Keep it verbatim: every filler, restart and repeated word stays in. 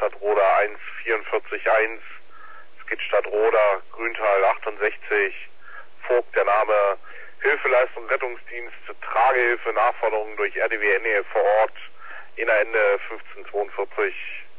Stadtroda eins vierundvierzig eins, Skidstadtroda, Grüntal achtundsechzig, Vogt der Name, Hilfeleistung, Rettungsdienst, Tragehilfe, Nachforderungen durch R D W Nähe vor Ort, Innerende fünfzehn zweiundvierzig.